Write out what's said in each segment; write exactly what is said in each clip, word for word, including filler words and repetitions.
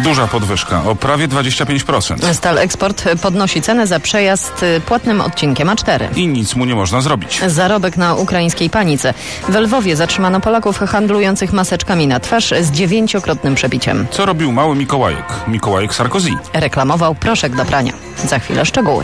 Duża podwyżka, o prawie dwadzieścia pięć procent. Stal Eksport podnosi cenę za przejazd płatnym odcinkiem A cztery. I nic mu nie można zrobić. Zarobek na ukraińskiej panice. W Lwowie zatrzymano Polaków handlujących maseczkami na twarz z dziewięciokrotnym przebiciem. Co robił mały Mikołajek? Mikołajek Sarkozy. Reklamował proszek do prania. Za chwilę szczegóły.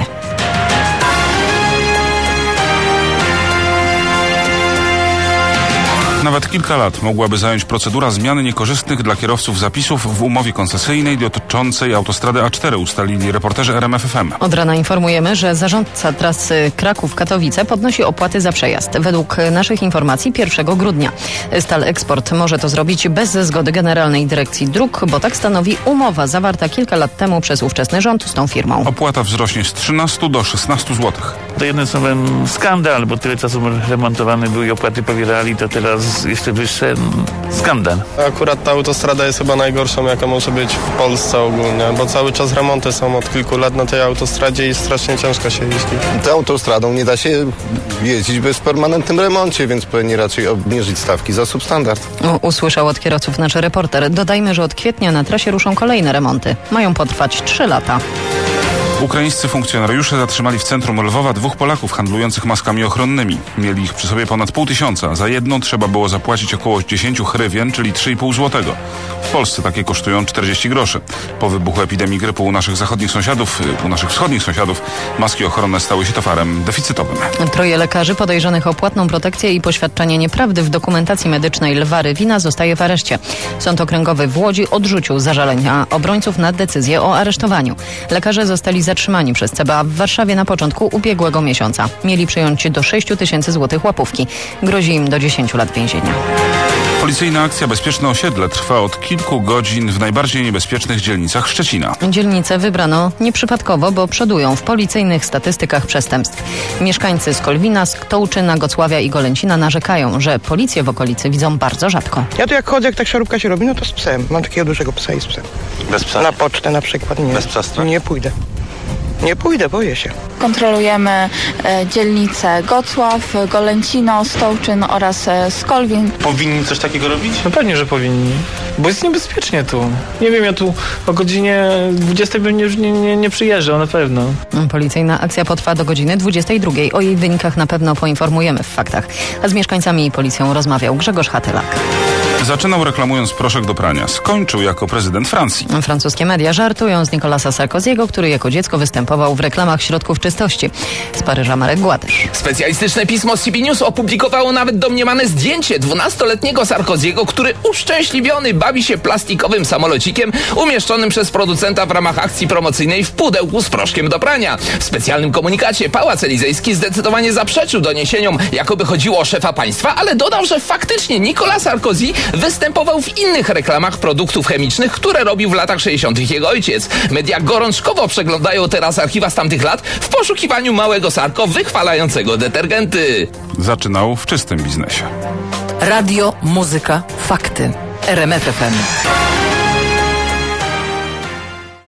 Nawet kilka lat mogłaby zająć procedura zmiany niekorzystnych dla kierowców zapisów w umowie koncesyjnej dotyczącej autostrady A cztery, ustalili reporterzy R M F F M. Od rana informujemy, że zarządca trasy Kraków-Katowice podnosi opłaty za przejazd. Według naszych informacji pierwszego grudnia. Stal Eksport może to zrobić bez zgody Generalnej Dyrekcji Dróg, bo tak stanowi umowa zawarta kilka lat temu przez ówczesny rząd z tą firmą. Opłata wzrośnie z trzynastu do szesnastu złotych. To jeden słowem skandal, bo tyle czasu remontowane były i opłaty pobierali, to teraz jeszcze wyższe. Skandal. Akurat ta autostrada jest chyba najgorszą, jaka może być w Polsce ogólnie, bo cały czas remonty są od kilku lat na tej autostradzie i strasznie ciężko się jeździ. Tą autostradą nie da się jeździć bez permanentnym remoncie, więc powinni raczej obniżyć stawki za substandard. U- usłyszał od kierowców nasz reporter. Dodajmy, że od kwietnia na trasie ruszą kolejne remonty. Mają potrwać trzy lata. Ukraińscy funkcjonariusze zatrzymali w centrum Lwowa dwóch Polaków handlujących maskami ochronnymi. Mieli ich przy sobie ponad pół tysiąca. Za jedną trzeba było zapłacić około dziesięć hrywien, czyli trzy i pół złotego. W Polsce takie kosztują czterdzieści groszy. Po wybuchu epidemii grypu u naszych zachodnich sąsiadów, u naszych wschodnich sąsiadów, maski ochronne stały się towarem deficytowym. Troje lekarzy podejrzanych o płatną protekcję i poświadczenie nieprawdy w dokumentacji medycznej Lwa Rywina zostaje w areszcie. Sąd Okręgowy w Łodzi odrzucił zażalenia obrońców na decyzję o aresztowaniu. Lekarze zostali zatrzymani przez C B A w Warszawie na początku ubiegłego miesiąca. Mieli przyjąć do sześciu tysięcy złotych łapówki. Grozi im do dziesięciu lat więzienia. Policyjna akcja Bezpieczne Osiedle trwa od kilku godzin w najbardziej niebezpiecznych dzielnicach Szczecina. Dzielnice wybrano nieprzypadkowo, bo przodują w policyjnych statystykach przestępstw. Mieszkańcy Skolwina, Stołczyna, Gocławia i Golęcina narzekają, że policję w okolicy widzą bardzo rzadko. Ja tu jak chodzę, jak tak szaróbka się robi, no to z psem. Mam takiego dużego psa i z psem. Bez psa? Na pocztę na przykład nie. Bez psa strach? Nie pójdę. Nie pójdę, boję się. Kontrolujemy e, dzielnice Gocław, Golęcino, Stołczyn oraz e, Skolwin. Powinni coś takiego robić? No pewnie, że powinni, bo jest niebezpiecznie tu. Nie wiem, ja tu o godzinie dwudziestej bym już nie, nie, nie przyjeżdżał, na pewno. Policyjna akcja potrwa do godziny dwudziestej drugiej. O jej wynikach na pewno poinformujemy w faktach. A z mieszkańcami i policją rozmawiał Grzegorz Hatylak. Zaczynał reklamując proszek do prania. Skończył jako prezydent Francji. Francuskie media żartują z Nicolasa Sarkozy'ego, który jako dziecko występował w reklamach środków czystości. Z Paryża Marek Gładysz. Specjalistyczne pismo C B News opublikowało nawet domniemane zdjęcie dwunastoletniego Sarkozy'ego, który uszczęśliwiony bawi się plastikowym samolocikiem umieszczonym przez producenta w ramach akcji promocyjnej w pudełku z proszkiem do prania. W specjalnym komunikacie Pałac Elizejski zdecydowanie zaprzeczył doniesieniom, jakoby chodziło o szefa państwa, ale dodał, że faktycznie Nicolas Sarkozy występował w innych reklamach produktów chemicznych, które robił w latach sześćdziesiątych jego ojciec. Media gorączkowo przeglądają teraz archiwa z tamtych lat w poszukiwaniu małego Sarko wychwalającego detergenty. Zaczynał w czystym biznesie. Radio, muzyka, fakty. R M F F M.